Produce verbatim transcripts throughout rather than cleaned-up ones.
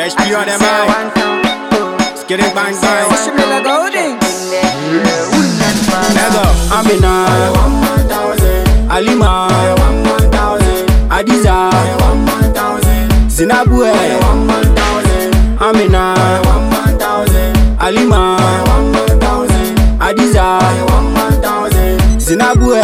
Fresh P on them eye. Skitty bang bang. Let's go. Amina, Alima, Adiza, Zinabwe, Amina, Alima, Adiza, Zinabwe,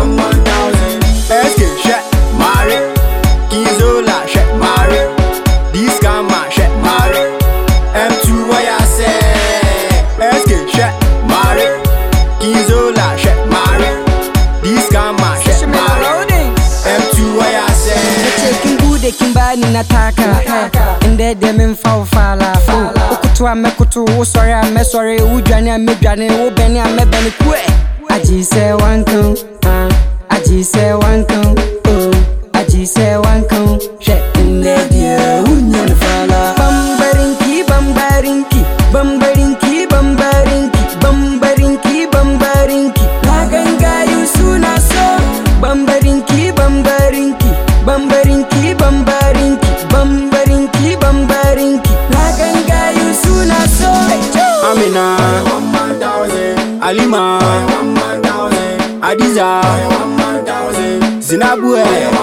Eske, Shet, Mari, Kizola, Shet, Mari, this Kama, Shet, Mari, M two, what I say, Eske, Shet, Mari, Kizola, Shet, Mari, this Kama, Shet, Mari, M two, what I say. Taking good, they can buy in Nataka, and then them in Fala, Ukutua, Mekutu, sorry, I'm sorry, Ujana, Midjani, Ubeni, I'm a Benny. I just say one come, I just say one come, oh, I just say one come, shit in the dear, Union Fala. Bumbarinki, bumbarinki, bumbarinki, bumbarinki, bumbarinki, bumbarinki, Laganga, you soon I saw. Bumbarinki, bumbarinki, bumbarinki, bumbarinki, bumbarinki, bumbarinki, Laganga, you soon I saw. Amina, Alima, Adiza, Zinabwe,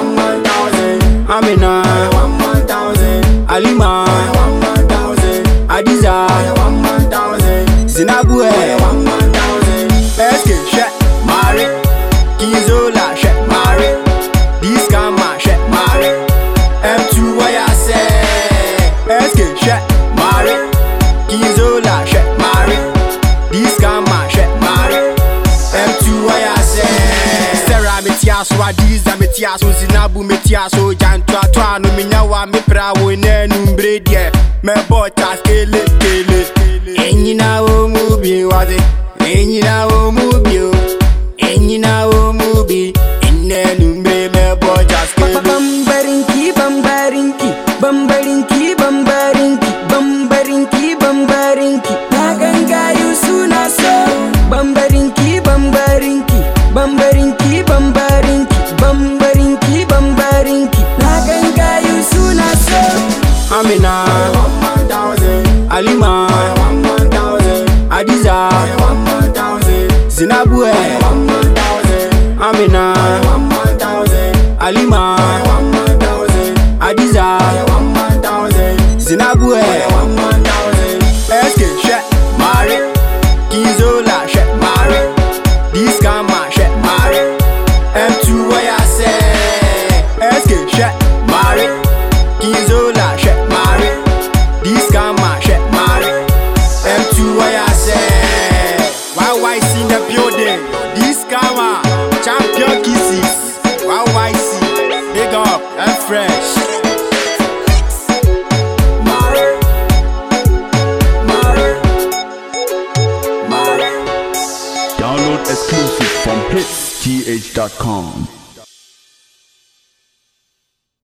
Amina, Alima, Adiza, Zinabwe, Eske, Shet, Mari, Kizola, Shet, Mari, this Kama, Shet, Mari, M two, what I say, Eske, Shet, Mari, Kizola, Shet, Mari, this Kama, Shet, Mari, M two, what I say. Sarah, Metiaso, Adiza, Metiaso, Zinabu, Metiaso, Jantua, Tuano, Minawa, Miprawo, Nenum, Bredia, Mebota, Kele, Kele, Enina, Mubi, was it? Enina, Mubi, Enina, Mubi, Nenum, Mebota, Kele. Bumbarinki, bumbarinki, bumbarinki, bumbarinki, bumbarinki, bumbarinki, Laganga, you soon I saw. Bumbarinki, bumbarinki, bumbarinki, bumbarinki, bumbarinki, bumbarinki, Laganga, you soon I saw. Amina, Alima, Adiza, Zinabwe, Amina, Alima, Adiza, Zinabwe, Eske, Shet, Mari, Kizola, Shet, Mari, this Kama, Shet, Mari, M two, what I say, Eske, Shet, Mari, Kizola, Shet, Mari, this Kama, Shet, Mari, M two, what I say. Why why in the building, this Kama, champion kisses, why why see, big up and fresh. Download exclusive from hits G H dot com.